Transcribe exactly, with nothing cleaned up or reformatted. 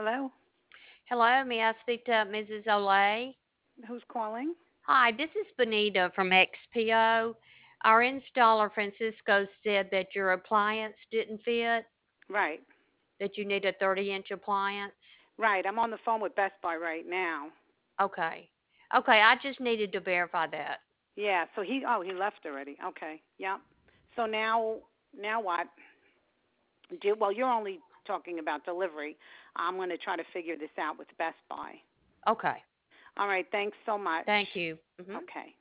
Hello? Hello, may I speak to Missus Olay? Who's calling? Hi, this is Benita from X P O. Our installer Francisco said that your appliance didn't fit, Right. that you need a thirty inch appliance. Right. I'm on the phone with Best Buy right now. Okay. Okay, I just needed to verify that. Yeah, so he oh, he left already. Okay. Yep. So now now what? Do well, you're only talking about delivery. I'm going to try to figure this out with Best Buy. Okay. All right, thanks so much. Thank you. hmm Okay.